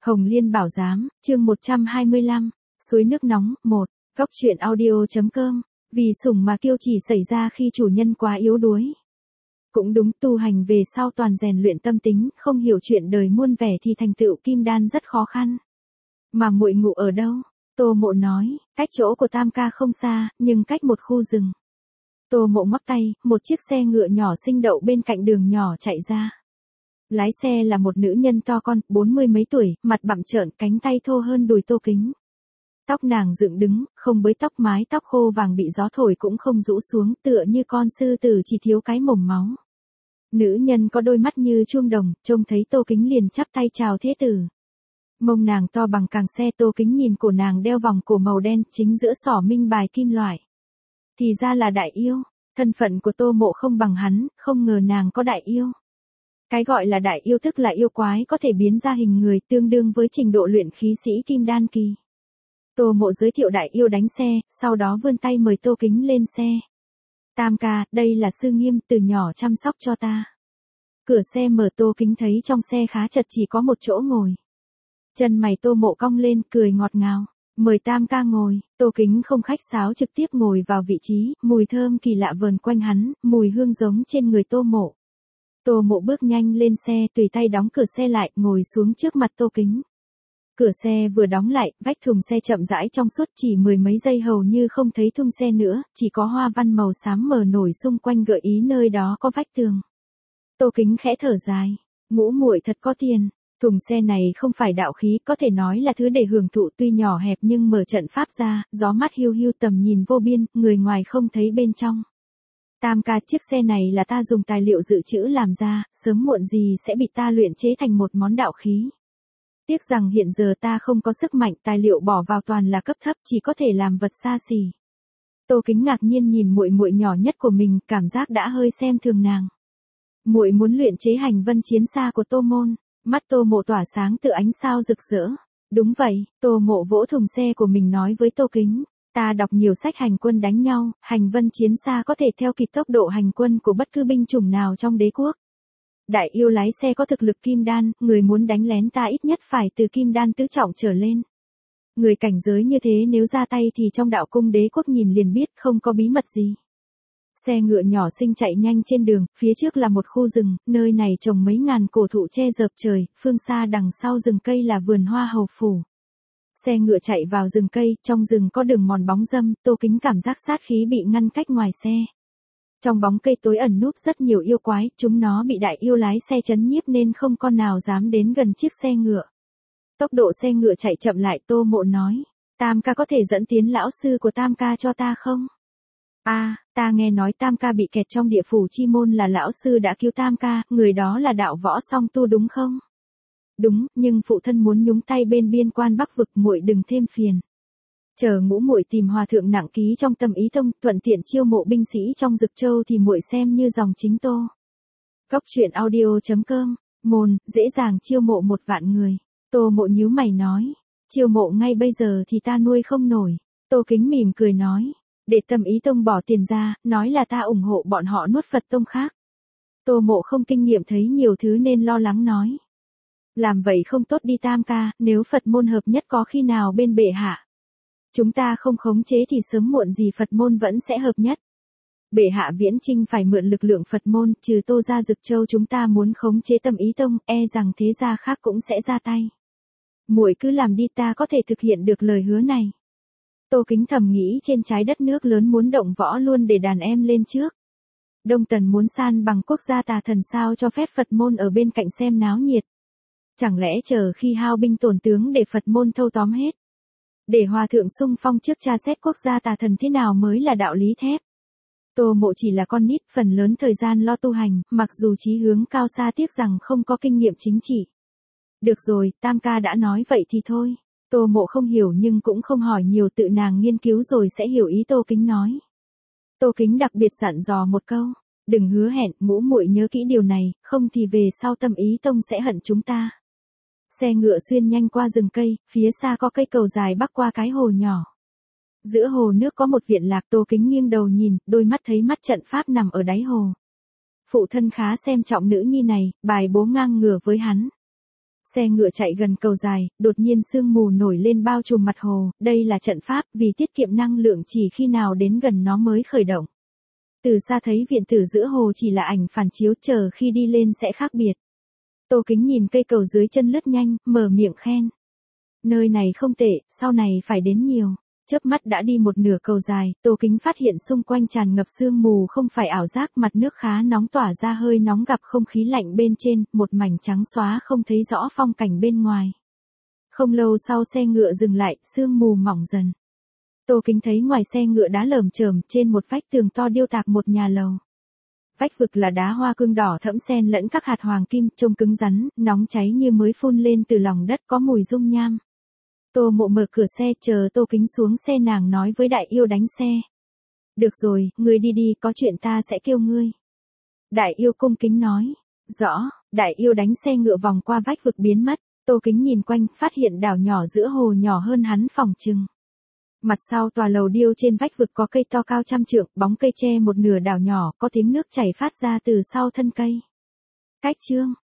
Hồng Liên Bảo Giám, chương 125, suối nước nóng, 1, góc truyện audio.com, vì sủng mà kiêu chỉ xảy ra khi chủ nhân quá yếu đuối. Cũng đúng, tu hành về sau toàn rèn luyện tâm tính, không hiểu chuyện đời muôn vẻ thì thành tựu kim đan rất khó khăn. Mà muội ngủ ở đâu? Tô Mộ nói, cách chỗ của Tam ca không xa, nhưng cách một khu rừng. Tô Mộ ngoắc tay, một chiếc xe ngựa nhỏ xinh đậu bên cạnh đường nhỏ chạy ra. Lái xe là một nữ nhân to con, 40 mấy tuổi, mặt bặm trợn, cánh tay thô hơn đùi Tô Kính. Tóc nàng dựng đứng, không bới tóc, mái tóc khô vàng bị gió thổi cũng không rũ xuống, tựa như con sư tử chỉ thiếu cái mồm máu. Nữ nhân có đôi mắt như chuông đồng, trông thấy Tô Kính liền chắp tay chào thế tử. Mông nàng to bằng càng xe, Tô Kính nhìn cổ nàng đeo vòng cổ màu đen, chính giữa xỏ minh bài kim loại. Thì ra là đại yêu, thân phận của Tô Mộ không bằng hắn, không ngờ nàng có đại yêu. Cái gọi là đại yêu tức là yêu quái có thể biến ra hình người, tương đương với trình độ luyện khí sĩ kim đan kỳ. Tô Mộ giới thiệu đại yêu đánh xe, sau đó vươn tay mời Tô Kính lên xe. Tam ca, đây là sư Nghiêm, từ nhỏ chăm sóc cho ta. Cửa xe mở, Tô Kính thấy trong xe khá chật, chỉ có một chỗ ngồi. Chân mày Tô Mộ cong lên, cười ngọt ngào. Mời Tam ca ngồi. Tô Kính không khách sáo trực tiếp ngồi vào vị trí, mùi thơm kỳ lạ vờn quanh hắn, mùi hương giống trên người Tô Mộ. Tô Mộ bước nhanh lên xe, tùy tay đóng cửa xe lại, ngồi xuống trước mặt Tô Kính. Cửa xe vừa đóng lại, vách thùng xe chậm rãi trong suốt, chỉ mười mấy giây hầu như không thấy thùng xe nữa, chỉ có hoa văn màu xám mờ nổi xung quanh gợi ý nơi đó có vách tường. Tô Kính khẽ thở dài, ngũ muội thật có tiền. Thùng xe này không phải đạo khí, có thể nói là thứ để hưởng thụ, tuy nhỏ hẹp nhưng mở trận pháp ra, gió mát hiu hiu, tầm nhìn vô biên, người ngoài không thấy bên trong. Tam ca, chiếc xe này là ta dùng tài liệu dự trữ làm ra, sớm muộn gì sẽ bị ta luyện chế thành một món đạo khí. Tiếc rằng hiện giờ ta không có sức mạnh, tài liệu bỏ vào toàn là cấp thấp, chỉ có thể làm vật xa xỉ. Tô Kính ngạc nhiên nhìn muội muội nhỏ nhất của mình, cảm giác đã hơi xem thường nàng. Muội muốn luyện chế hành vân chiến xa của Tô môn. Mắt Tô Mộ tỏa sáng tự ánh sao rực rỡ. Đúng vậy, Tô Mộ vỗ thùng xe của mình nói với Tô Kính. Ta đọc nhiều sách hành quân đánh nhau, hành vân chiến xa có thể theo kịp tốc độ hành quân của bất cứ binh chủng nào trong đế quốc. Đại yêu lái xe có thực lực kim đan, người muốn đánh lén ta ít nhất phải từ kim đan tứ trọng trở lên. Người cảnh giới như thế nếu ra tay thì trong đạo cung đế quốc nhìn liền biết không có bí mật gì. Xe ngựa nhỏ xinh chạy nhanh trên đường, phía trước là một khu rừng, nơi này trồng mấy ngàn cổ thụ che rợp trời, phương xa đằng sau rừng cây là vườn hoa hầu phủ. Xe ngựa chạy vào rừng cây, trong rừng có đường mòn bóng râm, Tô Kính cảm giác sát khí bị ngăn cách ngoài xe. Trong bóng cây tối ẩn núp rất nhiều yêu quái, chúng nó bị đại yêu lái xe chấn nhiếp nên không con nào dám đến gần chiếc xe ngựa. Tốc độ xe ngựa chạy chậm lại, Tô Mộ nói, Tam ca có thể dẫn tiến lão sư của Tam ca cho ta không? Ta nghe nói Tam ca bị kẹt trong địa phủ chi môn là lão sư đã cứu Tam ca, người đó là đạo võ song tu đúng không? Đúng, nhưng phụ thân muốn nhúng tay bên biên quan Bắc vực, muội đừng thêm phiền. Chờ ngũ muội tìm hòa thượng nặng ký trong Tâm Ý Tông, thuận tiện chiêu mộ binh sĩ trong Dực Châu thì muội xem như dòng chính Tô. Góc truyện audio.com, môn, dễ dàng chiêu mộ 1 vạn người. Tô Mộ nhíu mày nói, chiêu mộ ngay bây giờ thì ta nuôi không nổi. Tô Kính mỉm cười nói, để Tâm Ý Tông bỏ tiền ra, nói là ta ủng hộ bọn họ nuốt Phật tông khác. Tô Mộ không kinh nghiệm thấy nhiều thứ nên lo lắng nói. Làm vậy không tốt đi Tam ca, nếu Phật môn hợp nhất có khi nào bên bệ hạ. Chúng ta không khống chế thì sớm muộn gì Phật môn vẫn sẽ hợp nhất. Bệ hạ viễn chinh phải mượn lực lượng Phật môn, trừ Tô ra Dực Châu chúng ta muốn khống chế Tâm Ý Tông, e rằng thế gia khác cũng sẽ ra tay. Muội cứ làm đi, ta có thể thực hiện được lời hứa này. Tô Kính thầm nghĩ trên trái đất nước lớn muốn động võ luôn để đàn em lên trước. Đông Tần muốn san bằng quốc gia tà thần sao cho phép Phật môn ở bên cạnh xem náo nhiệt. Chẳng lẽ chờ khi hao binh tổn tướng để Phật môn thâu tóm hết. Để hòa thượng xung phong trước tra xét quốc gia tà thần thế nào mới là đạo lý thép. Tô Mộ chỉ là con nít, phần lớn thời gian lo tu hành, mặc dù chí hướng cao xa tiếc rằng không có kinh nghiệm chính trị. Được rồi, Tam ca đã nói vậy thì thôi. Tô Mộ không hiểu nhưng cũng không hỏi nhiều, tự nàng nghiên cứu rồi sẽ hiểu ý Tô Kính nói. Tô Kính đặc biệt dặn dò một câu, đừng hứa hẹn, ngũ muội nhớ kỹ điều này, không thì về sau Tâm Ý Tông sẽ hận chúng ta. Xe ngựa xuyên nhanh qua rừng cây, phía xa có cây cầu dài bắc qua cái hồ nhỏ. Giữa hồ nước có một viện lạc, Tô Kính nghiêng đầu nhìn, đôi mắt thấy mắt trận pháp nằm ở đáy hồ. Phụ thân khá xem trọng nữ nhi này, bài bố ngang ngửa với hắn. Xe ngựa chạy gần cầu dài, đột nhiên sương mù nổi lên bao trùm mặt hồ, đây là trận pháp vì tiết kiệm năng lượng chỉ khi nào đến gần nó mới khởi động. Từ xa thấy viện tử giữa hồ chỉ là ảnh phản chiếu, chờ khi đi lên sẽ khác biệt. Tô Kính nhìn cây cầu dưới chân lướt nhanh, mở miệng khen. Nơi này không tệ, sau này phải đến nhiều. Chớp mắt đã đi một nửa cầu dài, Tô Kính phát hiện xung quanh tràn ngập sương mù không phải ảo giác, mặt nước khá nóng tỏa ra hơi nóng gặp không khí lạnh bên trên, một mảnh trắng xóa không thấy rõ phong cảnh bên ngoài. Không lâu sau xe ngựa dừng lại, sương mù mỏng dần. Tô Kính thấy ngoài xe ngựa đá lởm chởm, trên một vách tường to điêu tạc một nhà lầu. Vách vực là đá hoa cương đỏ thẫm xen lẫn các hạt hoàng kim, trông cứng rắn, nóng cháy như mới phun lên từ lòng đất, có mùi dung nham. Tô Mộ mở cửa xe chờ Tô Kính xuống xe, nàng nói với Đại Yêu đánh xe. Được rồi, ngươi đi đi, có chuyện ta sẽ kêu ngươi. Đại Yêu cung kính nói. Rõ, Đại Yêu đánh xe ngựa vòng qua vách vực biến mất. Tô Kính nhìn quanh, phát hiện đảo nhỏ giữa hồ nhỏ hơn hắn phòng chừng. Mặt sau tòa lầu điêu trên vách vực có cây to cao trăm trượng, bóng cây che một nửa đảo nhỏ, có tiếng nước chảy phát ra từ sau thân cây. Cách chương